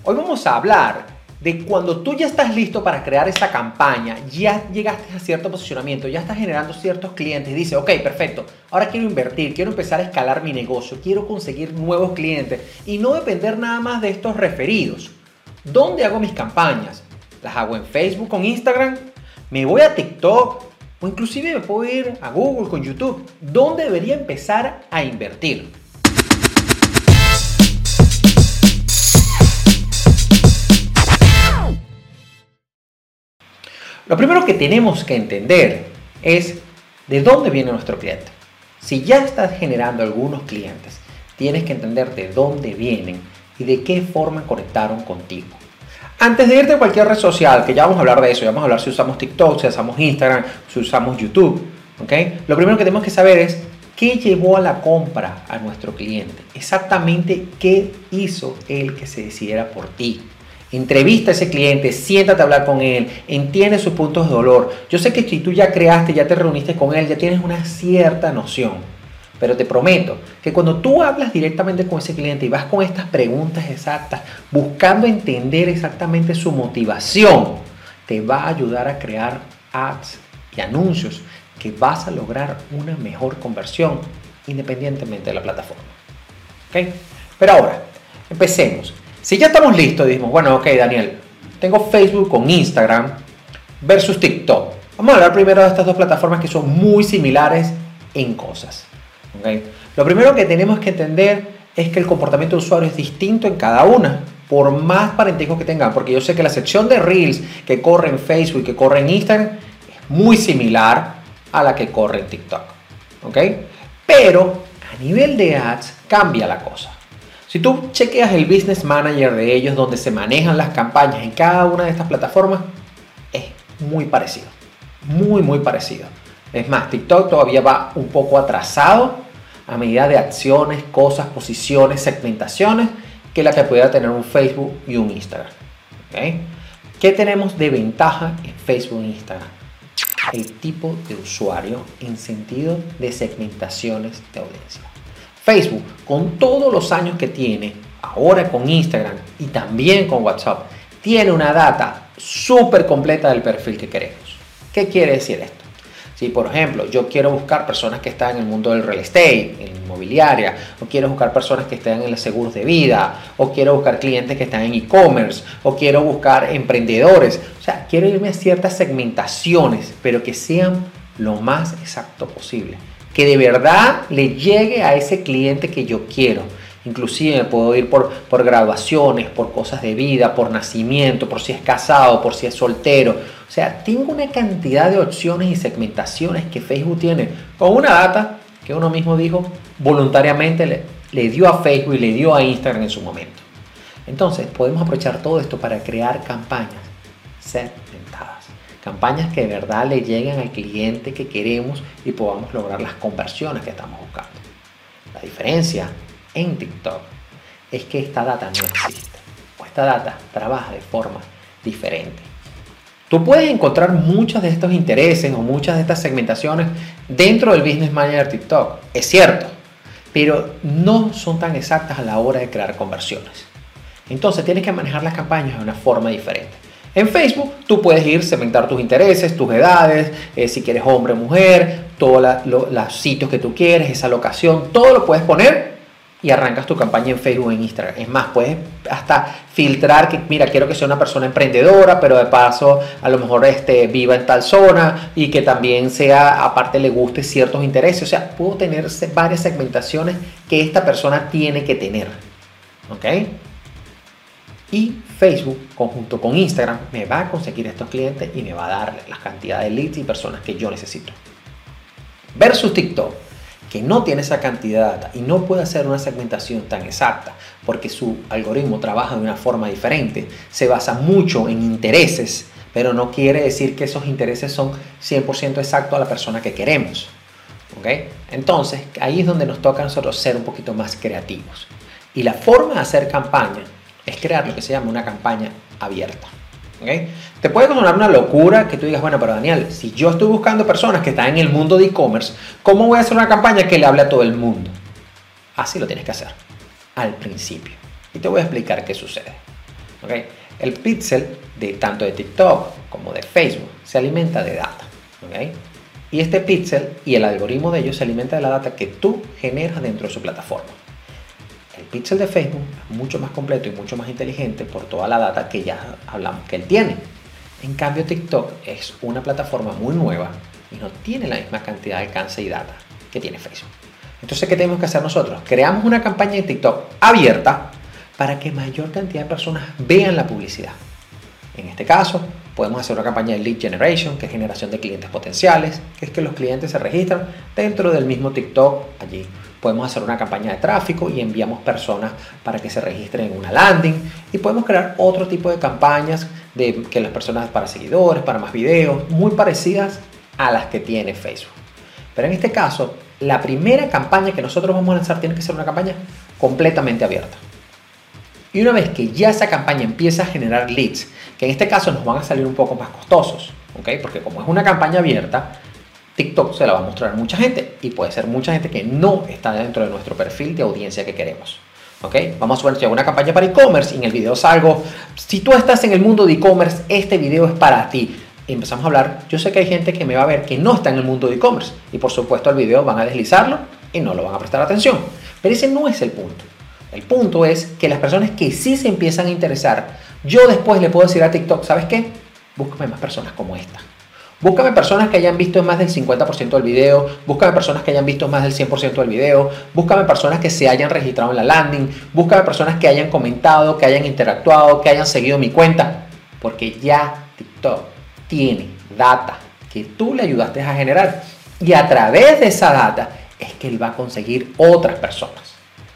Hoy vamos a hablar de cuando tú ya estás listo para crear esa campaña, ya llegaste a cierto posicionamiento, ya estás generando ciertos clientes y dices, ok, perfecto, ahora quiero invertir, quiero empezar a escalar mi negocio, quiero conseguir nuevos clientes y no depender nada más de estos referidos. ¿Dónde hago mis campañas? ¿Las hago en Facebook, con Instagram? ¿Me voy a TikTok? O inclusive me puedo ir a Google con YouTube. ¿Dónde debería empezar a invertir? Lo primero que tenemos que entender es de dónde viene nuestro cliente. Si ya estás generando algunos clientes, tienes que entender de dónde vienen y de qué forma conectaron contigo. Antes de irte a cualquier red social, que ya vamos a hablar de eso, ya vamos a hablar si usamos TikTok, si usamos Instagram, si usamos YouTube, ¿okay? Lo primero que tenemos que saber es qué llevó a la compra a nuestro cliente. Exactamente qué hizo él que se decidiera por ti. Entrevista a ese cliente, siéntate a hablar con él, entiende sus puntos de dolor. Yo sé que si tú ya creaste, ya te reuniste con él, ya tienes una cierta noción. Pero te prometo que cuando tú hablas directamente con ese cliente y vas con estas preguntas exactas, buscando entender exactamente su motivación, te va a ayudar a crear ads y anuncios que vas a lograr una mejor conversión independientemente de la plataforma. ¿Okay? Pero ahora, empecemos. Si ya estamos listos, decimos, bueno, ok, Daniel, tengo Facebook con Instagram versus TikTok. Vamos a hablar primero de estas dos plataformas que son muy similares en cosas. ¿Okay? Lo primero que tenemos que entender es que el comportamiento de usuario es distinto en cada una, por más parentesco que tengan, porque yo sé que la sección de Reels que corre en Facebook y que corre en Instagram es muy similar a la que corre en TikTok. ¿Okay? Pero a nivel de ads cambia la cosa. Si tú chequeas el Business Manager de ellos, donde se manejan las campañas en cada una de estas plataformas, es muy parecido. Muy parecido. Es más, TikTok todavía va un poco atrasado a medida de acciones, cosas, posiciones, segmentaciones, que la que pudiera tener un Facebook y un Instagram. ¿Okay? ¿Qué tenemos de ventaja en Facebook e Instagram? El tipo de usuario en sentido de segmentaciones de audiencia. Facebook, con todos los años que tiene, ahora con Instagram y también con WhatsApp, tiene una data súper completa del perfil que queremos. ¿Qué quiere decir esto? Si, por ejemplo, yo quiero buscar personas que están en el mundo del real estate, en la inmobiliaria, o quiero buscar personas que estén en los seguros de vida, o quiero buscar clientes que están en e-commerce, o quiero buscar emprendedores. O sea, quiero irme a ciertas segmentaciones, pero que sean lo más exacto posible. Que de verdad le llegue a ese cliente que yo quiero. Inclusive me puedo ir por graduaciones, por cosas de vida, por nacimiento, por si es casado, por si es soltero. O sea, tengo una cantidad de opciones y segmentaciones que Facebook tiene con una data que uno mismo dijo voluntariamente le dio a Facebook y le dio a Instagram en su momento. Entonces podemos aprovechar todo esto para crear campañas segmentadas. Campañas que de verdad le lleguen al cliente que queremos y podamos lograr las conversiones que estamos buscando. La diferencia en TikTok es que esta data no existe, o esta data trabaja de forma diferente. Tú puedes encontrar muchos de estos intereses o muchas de estas segmentaciones dentro del Business Manager TikTok, es cierto, pero no son tan exactas a la hora de crear conversiones. Entonces tienes que manejar las campañas de una forma diferente. En Facebook tú puedes ir segmentar tus intereses, tus edades, si quieres hombre o mujer, todos los sitios que tú quieres, esa locación, todo lo puedes poner y arrancas tu campaña en Facebook o en Instagram. Es más, puedes hasta filtrar que, mira, quiero que sea una persona emprendedora, pero de paso a lo mejor viva en tal zona y que también sea, aparte le guste ciertos intereses. O sea, puedo tener varias segmentaciones que esta persona tiene que tener. ¿Ok? Y Facebook, conjunto con Instagram, me va a conseguir estos clientes y me va a dar la cantidad de leads y personas que yo necesito. Versus TikTok, que no tiene esa cantidad de data y no puede hacer una segmentación tan exacta porque su algoritmo trabaja de una forma diferente, se basa mucho en intereses, pero no quiere decir que esos intereses son 100% exactos a la persona que queremos. ¿Okay? Entonces, ahí es donde nos toca a nosotros ser un poquito más creativos. Y la forma de hacer campaña es crear lo que se llama una campaña abierta. ¿Okay? Te puede sonar una locura que tú digas, bueno, pero Daniel, si yo estoy buscando personas que están en el mundo de e-commerce, ¿cómo voy a hacer una campaña que le hable a todo el mundo? Así lo tienes que hacer al principio. Y te voy a explicar qué sucede. ¿ok? El pixel de tanto de TikTok como de Facebook se alimenta de data, ¿ok? Y este pixel y el algoritmo de ellos se alimenta de la data que tú generas dentro de su plataforma. El pixel de Facebook es mucho más completo y mucho más inteligente por toda la data que ya hablamos que él tiene. En cambio, TikTok es una plataforma muy nueva y no tiene la misma cantidad de alcance y data que tiene Facebook. Entonces, ¿qué tenemos que hacer nosotros? Creamos una campaña de TikTok abierta para que mayor cantidad de personas vean la publicidad. En este caso, podemos hacer una campaña de lead generation, que es generación de clientes potenciales, que es que los clientes se registran dentro del mismo TikTok allí. Podemos hacer una campaña de tráfico y enviamos personas para que se registren en una landing. Y podemos crear otro tipo de campañas de que las personas para seguidores, para más videos, muy parecidas a las que tiene Facebook. Pero en este caso, la primera campaña que nosotros vamos a lanzar tiene que ser una campaña completamente abierta. Y una vez que ya esa campaña empieza a generar leads, que en este caso nos van a salir un poco más costosos, ¿ok? Porque como es una campaña abierta, TikTok se la va a mostrar a mucha gente y puede ser mucha gente que no está dentro de nuestro perfil de audiencia que queremos. ¿Ok? Vamos a suponer que una campaña para e-commerce y en el video salgo, si tú estás en el mundo de e-commerce, este video es para ti. Y empezamos a hablar, yo sé que hay gente que me va a ver que no está en el mundo de e-commerce y por supuesto el video van a deslizarlo y no lo van a prestar atención. Pero ese no es el punto. El punto es que las personas que sí se empiezan a interesar, yo después le puedo decir a TikTok, ¿sabes qué? Búscame más personas como esta. Búscame personas que hayan visto más del 50% del video, búscame personas que hayan visto más del 100% del video, búscame personas que se hayan registrado en la landing, búscame personas que hayan comentado, que hayan interactuado, que hayan seguido mi cuenta, porque ya TikTok tiene data que tú le ayudaste a generar y a través de esa data es que él va a conseguir otras personas.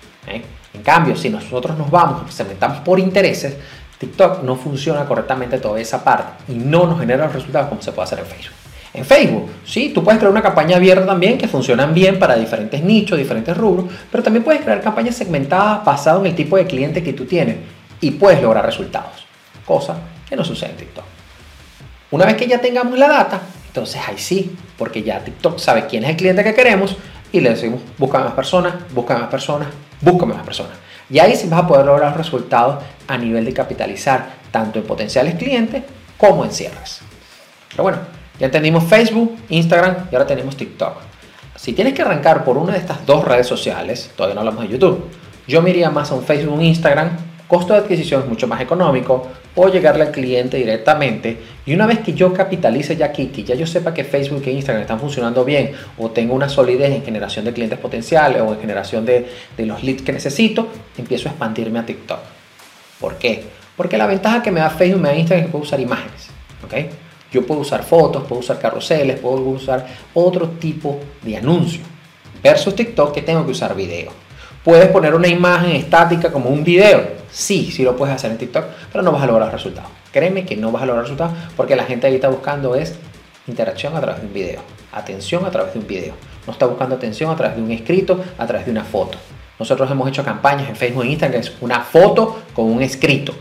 En cambio, si nosotros nos vamos y segmentamos por intereses, TikTok no funciona correctamente toda esa parte y no nos genera los resultados como se puede hacer en Facebook. En Facebook, sí, tú puedes crear una campaña abierta también que funcionan bien para diferentes nichos, diferentes rubros, pero también puedes crear campañas segmentadas basadas en el tipo de cliente que tú tienes y puedes lograr resultados, cosa que no sucede en TikTok. Una vez que ya tengamos la data, entonces ahí sí, porque ya TikTok sabe quién es el cliente que queremos y le decimos, búscame más personas, búscame más personas, búscame más personas. Y ahí sí vas a poder lograr resultados a nivel de capitalizar tanto en potenciales clientes como en cierres. Pero bueno, ya entendimos Facebook, Instagram y ahora tenemos TikTok. Si tienes que arrancar por una de estas dos redes sociales, todavía no hablamos de YouTube, yo me iría más a un Facebook o Instagram. Costo de adquisición es mucho más económico, puedo llegarle al cliente directamente y una vez que yo capitalice ya aquí, que ya yo sepa que Facebook e Instagram están funcionando bien o tengo una solidez en generación de clientes potenciales o en generación de los leads que necesito, empiezo a expandirme a TikTok. ¿Por qué? Porque la ventaja que me da Facebook, me da Instagram es que puedo usar imágenes, ¿ok? Yo puedo usar fotos, puedo usar carruseles, puedo usar otro tipo de anuncio versus TikTok que tengo que usar video. ¿Puedes poner una imagen estática como un video? Sí, sí lo puedes hacer en TikTok, pero no vas a lograr resultados. Créeme que no vas a lograr resultados porque la gente ahí está buscando es interacción a través de un video, atención a través de un video. No está buscando atención a través de un escrito, a través de una foto. Nosotros hemos hecho campañas en Facebook e Instagram que es una foto con un escrito.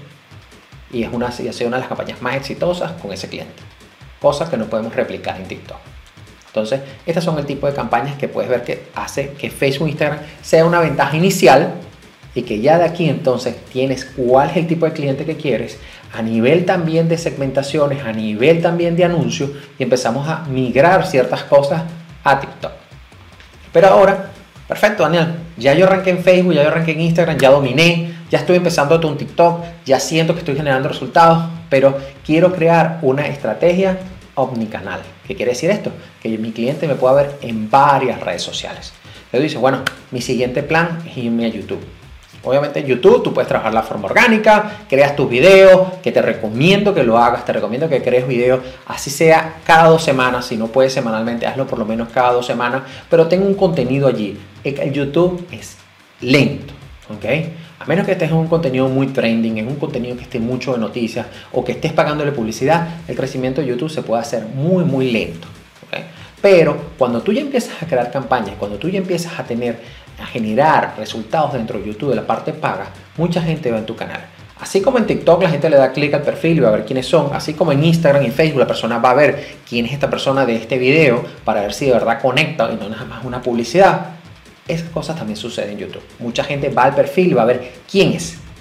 Y ha sido una de las campañas más exitosas con ese cliente. Cosas que no podemos replicar en TikTok. Entonces, estas son el tipo de campañas que puedes ver que hace que Facebook e Instagram sea una ventaja inicial y que ya de aquí entonces tienes cuál es el tipo de cliente que quieres a nivel también de segmentaciones, a nivel también de anuncios y empezamos a migrar ciertas cosas a TikTok. Pero ahora, perfecto Daniel, ya yo arranqué en Facebook, ya yo arranqué en Instagram, ya dominé, ya estoy empezando con TikTok, ya siento que estoy generando resultados, pero quiero crear una estrategia omnicanal. ¿Qué quiere decir esto? Que mi cliente me pueda ver en varias redes sociales. Luego dice, bueno, mi siguiente plan es irme a YouTube. Obviamente en YouTube tú puedes trabajar la forma orgánica, creas tus videos, que te recomiendo que lo hagas, te recomiendo que crees videos, así sea cada 2 semanas, si no puedes semanalmente, hazlo por lo menos cada 2 semanas, pero ten un contenido allí. El YouTube es lento, ¿ok? A menos que estés en un contenido muy trending, en un contenido que esté mucho de noticias o que estés pagándole publicidad, el crecimiento de YouTube se puede hacer muy, muy lento, ¿ok? Pero cuando tú ya empiezas a crear campañas, cuando tú ya empiezas a generar resultados dentro de YouTube de la parte paga, mucha gente va en tu canal. Así como en TikTok la gente le da clic al perfil y va a ver quiénes son, así como en Instagram y Facebook la persona va a ver quién es esta persona de este video para ver si de verdad conecta y no nada más una publicidad. Esas cosas también suceden en YouTube. Mucha gente va al perfil y va a ver quién es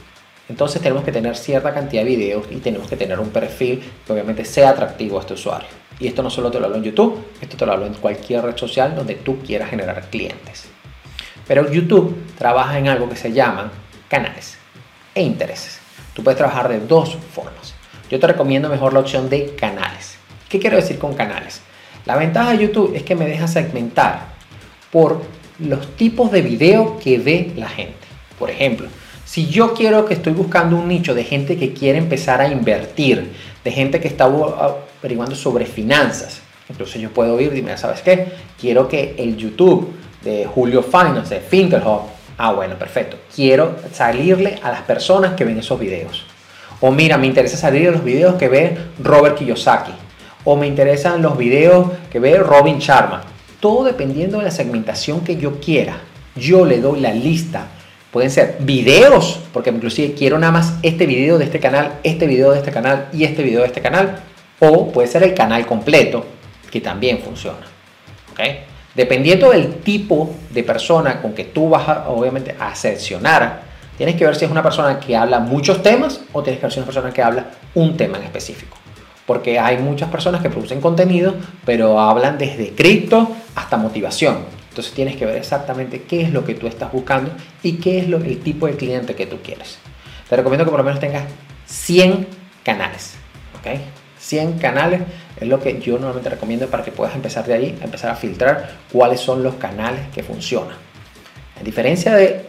Entonces tenemos que tener cierta cantidad de videos y tenemos que tener un perfil que obviamente sea atractivo a este usuario. Y esto no solo te lo hablo en YouTube, esto te lo hablo en cualquier red social donde tú quieras generar clientes. Pero YouTube trabaja en algo que se llaman canales e intereses. Tú puedes trabajar de dos formas. Yo te recomiendo mejor la opción de canales. ¿Qué quiero decir con canales? La ventaja de YouTube es que me deja segmentar por los tipos de video que ve la gente. Por ejemplo, si yo quiero que estoy buscando un nicho de gente que quiere empezar a invertir, de gente que está averiguando sobre finanzas, entonces yo puedo ir y mira, ¿sabes qué? Quiero que el YouTube de Julio Finance, de Finkelhop, bueno, perfecto, quiero salirle a las personas que ven esos videos. O mira, me interesa salir de los videos que ve Robert Kiyosaki. O me interesan los videos que ve Robin Sharma. Todo dependiendo de la segmentación que yo quiera. Yo le doy la lista. Pueden ser videos, porque inclusive quiero nada más este video de este canal, este video de este canal y este video de este canal. O puede ser el canal completo, que también funciona. ¿Okay? Dependiendo del tipo de persona con que tú vas obviamente a seleccionar, tienes que ver si es una persona que habla muchos temas o tienes que ver si es una persona que habla un tema en específico. Porque hay muchas personas que producen contenido, pero hablan desde cripto hasta motivación. Entonces tienes que ver exactamente qué es lo que tú estás buscando y qué es el tipo de cliente que tú quieres. Te recomiendo que por lo menos tengas 100 canales. ¿Okay? 100 canales es lo que yo normalmente recomiendo para que puedas empezar de ahí, a empezar a filtrar cuáles son los canales que funcionan. En diferencia de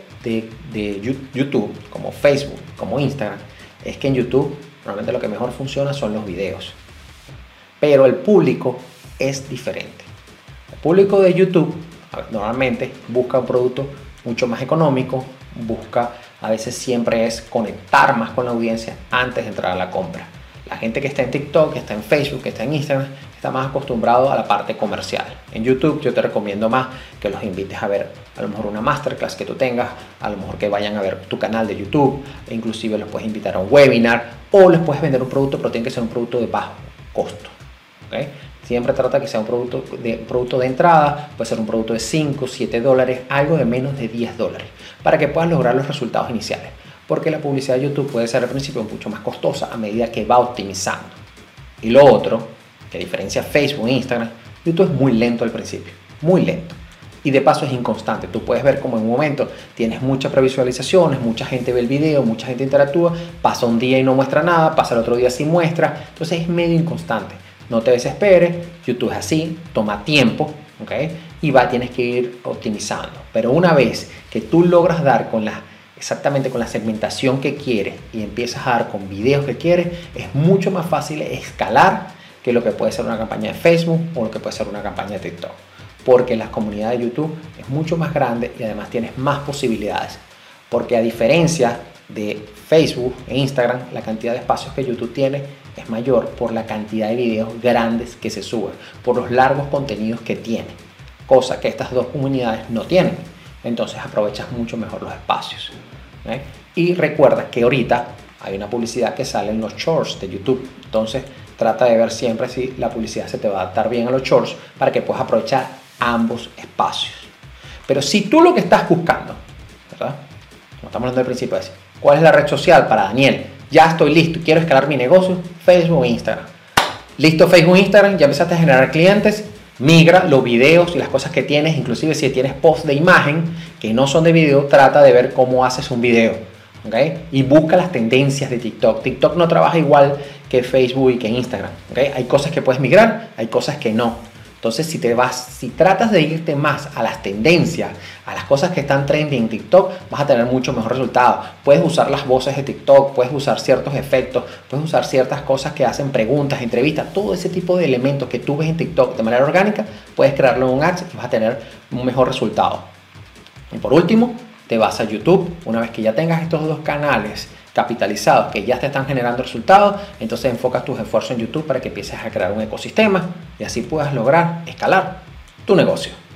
YouTube, como Facebook, como Instagram, es que en YouTube normalmente lo que mejor funciona son los videos. Pero el público es diferente. El público de YouTube normalmente busca un producto mucho más económico, busca, a veces siempre es conectar más con la audiencia antes de entrar a la compra. La gente que está en TikTok, que está en Facebook, que está en Instagram, está más acostumbrado a la parte comercial. En YouTube yo te recomiendo más que los invites a ver a lo mejor una masterclass que tú tengas, a lo mejor que vayan a ver tu canal de YouTube, e inclusive los puedes invitar a un webinar o les puedes vender un producto, pero tiene que ser un producto de bajo costo. ¿Okay? Siempre trata que sea un producto de entrada, puede ser un producto de 5, 7 dólares, algo de menos de 10 dólares, para que puedas lograr los resultados iniciales. Porque la publicidad de YouTube puede ser al principio mucho más costosa a medida que va optimizando. Y lo otro, que a diferencia de Facebook e Instagram, YouTube es muy lento al principio, muy lento. Y de paso es inconstante. Tú puedes ver como en un momento tienes muchas previsualizaciones, mucha gente ve el video, mucha gente interactúa, pasa un día y no muestra nada, pasa el otro día sin muestra, entonces es medio inconstante. No te desesperes, YouTube es así, toma tiempo, ¿okay? Y tienes que ir optimizando. Pero una vez que tú logras dar exactamente con la segmentación que quieres y empiezas a dar con videos que quieres, es mucho más fácil escalar que lo que puede ser una campaña de Facebook o lo que puede ser una campaña de TikTok. Porque la comunidad de YouTube es mucho más grande y además tienes más posibilidades. Porque a diferencia de Facebook e Instagram, la cantidad de espacios que YouTube tiene es mayor por la cantidad de videos grandes que se suben, por los largos contenidos que tiene, cosa que estas dos comunidades no tienen. Entonces aprovechas mucho mejor los espacios. ¿Okay? Y recuerda que ahorita hay una publicidad que sale en los shorts de YouTube. Entonces trata de ver siempre si la publicidad se te va a adaptar bien a los shorts para que puedas aprovechar ambos espacios. Pero si tú lo que estás buscando, ¿verdad? Como estamos hablando del principio, es ¿cuál es la red social para Daniel? Ya estoy listo, quiero escalar mi negocio, Facebook e Instagram. Listo, Facebook e Instagram, ya empezaste a generar clientes. Migra los videos y las cosas que tienes, inclusive si tienes posts de imagen que no son de video, trata de ver cómo haces un video, ¿okay? Y busca las tendencias de TikTok. TikTok no trabaja igual que Facebook y que Instagram, ¿okay? Hay cosas que puedes migrar, hay cosas que no. Entonces si tratas de irte más a las tendencias, a las cosas que están trending en TikTok, vas a tener mucho mejor resultado. Puedes usar las voces de TikTok, puedes usar ciertos efectos, puedes usar ciertas cosas que hacen preguntas, entrevistas, todo ese tipo de elementos que tú ves en TikTok de manera orgánica, puedes crearlo en un ads y vas a tener un mejor resultado. Y por último, te vas a YouTube. Una vez que ya tengas estos dos canales capitalizados que ya te están generando resultados, entonces enfocas tus esfuerzos en YouTube para que empieces a crear un ecosistema y así puedas lograr escalar tu negocio.